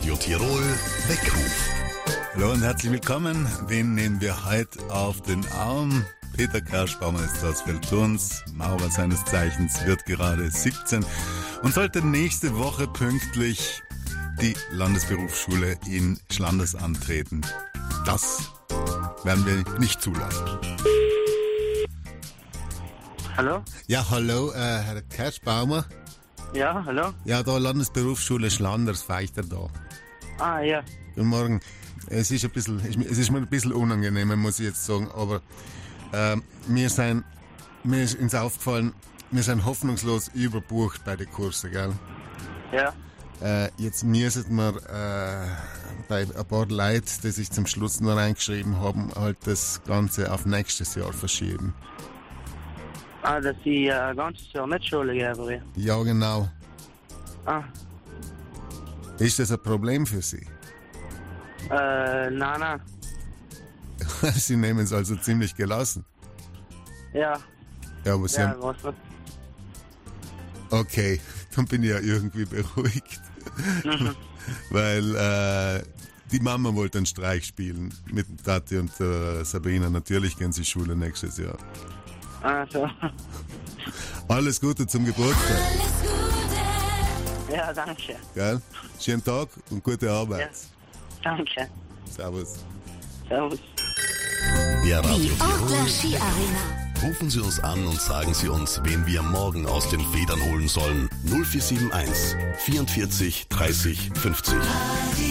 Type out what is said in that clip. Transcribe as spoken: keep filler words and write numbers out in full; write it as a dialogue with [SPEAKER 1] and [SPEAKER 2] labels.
[SPEAKER 1] Radio Tirol Weckruf.
[SPEAKER 2] Hallo und herzlich willkommen. Wen nehmen wir heute auf den Arm? Peter Kerschbaumer ist aus Veltons, Maurer seines Zeichens, wird gerade siebzehn und sollte nächste Woche pünktlich die Landesberufsschule in Schlanders antreten. Das werden wir nicht zulassen.
[SPEAKER 3] Hallo?
[SPEAKER 2] Ja, hallo, äh, Herr Kerschbaumer.
[SPEAKER 3] Ja, hallo?
[SPEAKER 2] Ja, da Landesberufsschule Schlanders, Feichter da.
[SPEAKER 3] Ah, ja.
[SPEAKER 2] Guten Morgen. Es ist ein bisschen, es ist mir ein bisschen unangenehm, muss ich jetzt sagen, aber äh, mir, sind, mir ist uns aufgefallen, wir sind hoffnungslos überbucht bei den Kursen, gell?
[SPEAKER 3] Ja.
[SPEAKER 2] Äh, jetzt müssen wir äh, bei ein paar Leuten, die sich zum Schluss noch reingeschrieben haben, halt das Ganze auf nächstes Jahr verschieben.
[SPEAKER 3] Ah, dass Sie äh, ein ganzes Jahr nicht Schule gehen, oder wie?
[SPEAKER 2] Ja, genau.
[SPEAKER 3] Ah,
[SPEAKER 2] Ist das ein Problem für Sie?
[SPEAKER 3] äh, nein, nein.
[SPEAKER 2] Sie nehmen es also ziemlich gelassen.
[SPEAKER 3] Ja,
[SPEAKER 2] Ja, aber Sie
[SPEAKER 3] ja,
[SPEAKER 2] haben...
[SPEAKER 3] was nicht.
[SPEAKER 2] Okay, dann bin ich ja irgendwie beruhigt.
[SPEAKER 3] Mhm.
[SPEAKER 2] Weil äh, die Mama wollte einen Streich spielen mit Tati und äh, Sabrina. Natürlich gehen sie Schule nächstes Jahr.
[SPEAKER 3] Ah, so.
[SPEAKER 2] Alles Gute zum Geburtstag.
[SPEAKER 3] Ja, danke.
[SPEAKER 2] Gell? Schönen Tag und gute Arbeit.
[SPEAKER 3] Ja, danke.
[SPEAKER 2] Servus.
[SPEAKER 3] Servus.
[SPEAKER 1] Der Radio
[SPEAKER 4] Die
[SPEAKER 1] Tirol.
[SPEAKER 4] Ortler Ski Arena.
[SPEAKER 1] Rufen Sie uns an und sagen Sie uns, wen wir morgen aus den Federn holen sollen. null vier sieben eins, vierundvierzig, dreißig, fünfzig.